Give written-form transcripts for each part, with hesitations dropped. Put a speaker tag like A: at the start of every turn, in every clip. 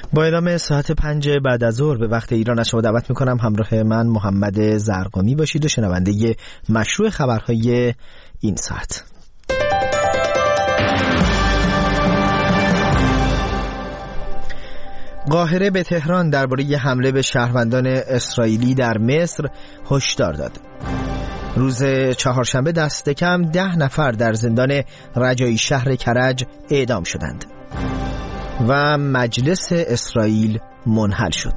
A: با اعلام ساعت 5 بعد از ظهر به وقت ایران از شما دعوت میکنم همراه من محمد زرقامی باشید و شنونده مشروع خبرهای این ساعت. قاهره به تهران درباره حمله به شهروندان اسرائیلی در مصر هشدار داد. روز چهارشنبه دست کم 10 نفر در زندان رجایی شهر کرج اعدام شدند و مجلس اسرائیل منحل شد.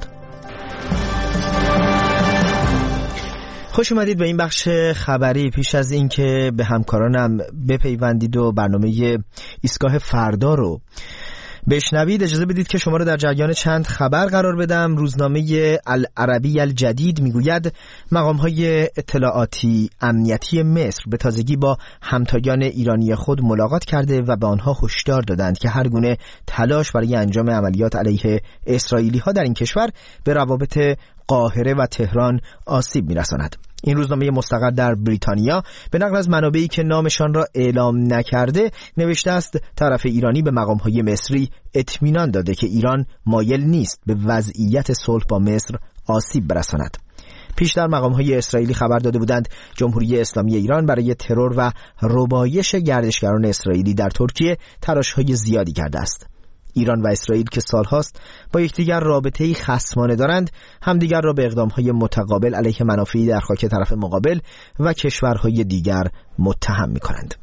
A: خوش اومدید به این بخش خبری. پیش از این که به همکارانم بپیوندید و برنامه ایستگاه فردا رو بشنوید، اجازه بدید که شما رو در جریان چند خبر قرار بدم. روزنامه العربی الجدید میگوید مقام‌های اطلاعاتی امنیتی مصر به تازگی با همتایان ایرانی خود ملاقات کرده و به آنها هشدار دادند که هر گونه تلاش برای انجام عملیات علیه اسرائیلی‌ها در این کشور به روابط قاهره و تهران آسیب می‌رساند. این روزنامه مستقر در بریتانیا به نقل از منابعی که نامشان را اعلام نکرده نوشته است طرف ایرانی به مقام‌های مصری اطمینان داده که ایران مایل نیست به وضعیت صلح با مصر آسیب برساند. پیشتر مقام‌های اسرائیلی خبر داده بودند جمهوری اسلامی ایران برای ترور و ربایش گردشگران اسرائیلی در ترکیه تلاش‌های زیادی کرده است. ایران و اسرائیل که سالهاست با یکدیگر رابطه‌ای خصمانه دارند، همدیگر را به اقدام‌های متقابل علیه منافعی در خاک طرف مقابل و کشورهای دیگر متهم می‌کنند.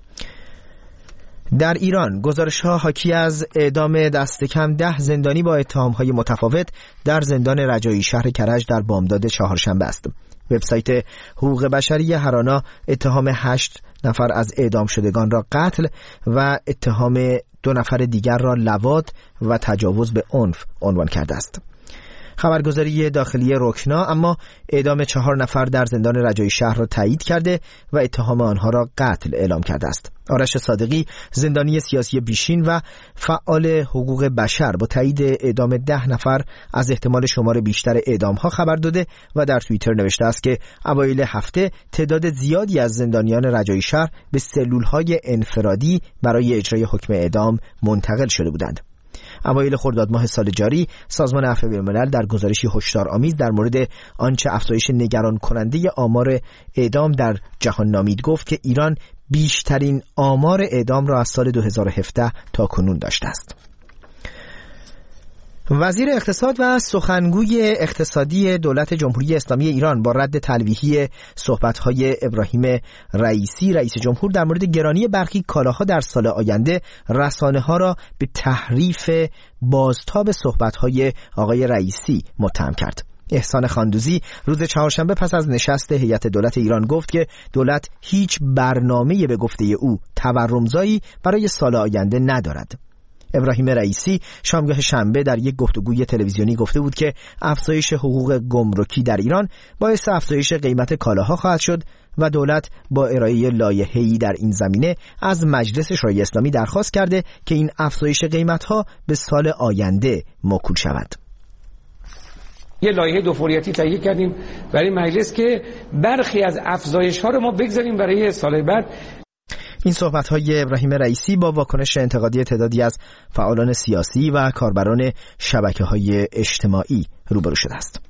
A: در ایران گزارش‌ها حاکی از اعدام دست کم 10 زندانی با اتهام‌های متفاوت در زندان رجایی شهر کرج در بامداد چهارشنبه است. وبسایت حقوق بشری هرانا اتهام 8 نفر از اعدام شدگان را قتل و اتهام 2 نفر دیگر را لواط و تجاوز به عنف عنوان کرده است. خبرگزاری داخلی رکنا اما اعدام 4 نفر در زندان رجایی شهر را تایید کرده و اتهام آنها را قتل اعلام کرده است. آرش صادقی زندانی سیاسی بیشین و فعال حقوق بشر با تایید اعدام 10 نفر از احتمال شمار بیشتر اعدام‌ها خبر داده و در توییتر نوشته است که اوایل هفته تعداد زیادی از زندانیان رجایی شهر به سلول‌های انفرادی برای اجرای حکم اعدام منتقل شده بودند. اوایل خرداد ماه سال جاری سازمان عفو بین‌الملل در گزارشی هشدارآمیز در مورد آنچه افزایش نگران کننده آمار اعدام در جهان نامید گفت که ایران بیشترین آمار اعدام را از سال 2017 تا کنون داشته است. وزیر اقتصاد و سخنگوی اقتصادی دولت جمهوری اسلامی ایران با رد تلویحی صحبت‌های ابراهیم رئیسی رئیس جمهور در مورد گرانی برخی کالاها در سال آینده رسانه‌ها را به تحریف بازتاب صحبت‌های آقای رئیسی متهم کرد. احسان خاندوزی روز چهارشنبه پس از نشست هیئت دولت ایران گفت که دولت هیچ برنامه‌ای به گفته او تورمزایی برای سال آینده ندارد. ابراهیم رئیسی شامگاه شنبه در یک گفتگوی تلویزیونی گفته بود که افزایش حقوق گمرکی در ایران باعث افزایش قیمت کالاها خواهد شد و دولت با ارائه لایحه‌ای در این زمینه از مجلس شورای اسلامی درخواست کرده که این افزایش قیمت‌ها به سال آینده موکول شود.
B: یه لایحه دو فوریتی تهیه کردیم برای مجلس که برخی از افزایش‌ها رو ما بگذاریم برای سال بعد.
A: این صحبت‌های ابراهیم رئیسی با واکنش انتقادی تعدادی از فعالان سیاسی و کاربران شبکه‌های اجتماعی روبرو شده است.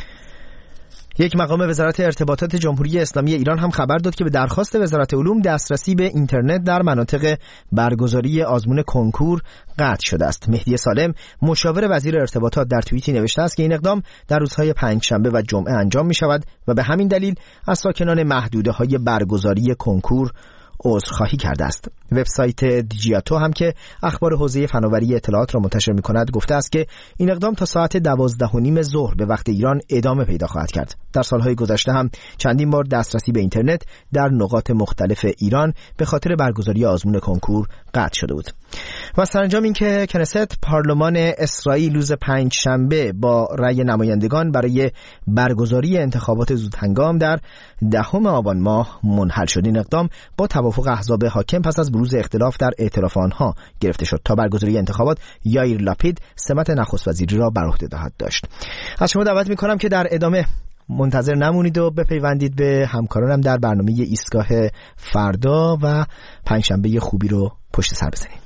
A: یک مقام وزارت ارتباطات جمهوری اسلامی ایران هم خبر داد که به درخواست وزارت علوم دسترسی به اینترنت در مناطق برگزاری آزمون کنکور قطع شده است. مهدی سالم مشاور وزیر ارتباطات در توییتی نوشته است که این اقدام در روزهای پنجشنبه و جمعه انجام می شود و به همین دلیل از ساکنان محدوده‌های برگزاری کنکور عذرخواهی کرده است. وبسایت دیجیاتو هم که اخبار حوزه فناوری اطلاعات را منتشر می‌کند گفته است که این اقدام تا ساعت 12:30 ظهر به وقت ایران ادامه پیدا خواهد کرد. در سالهای گذشته هم چندین بار دسترسی به اینترنت در نقاط مختلف ایران به خاطر برگزاری آزمون کنکور قطع شده بود. و سرانجام این که کنست پارلمان اسرائیل روز پنجشنبه با رأی نمایندگان برای برگزاری انتخابات زودهنگام در 10 آبان ماه منحل شد. این اقدام با توافق احزاب حاکم پس از بروز اختلاف در ائتلاف آنها گرفته شد. تا برگزاری انتخابات یائیر لاپید سمت نخست وزیری را بر عهده خواهد داشت. از شما دعوت می‌کنم که در ادامه منتظر نمونید و بپیوندید به همکارانم در برنامه ایستگاه فردا و پنجشنبه خوبی رو پشت سر بزنید.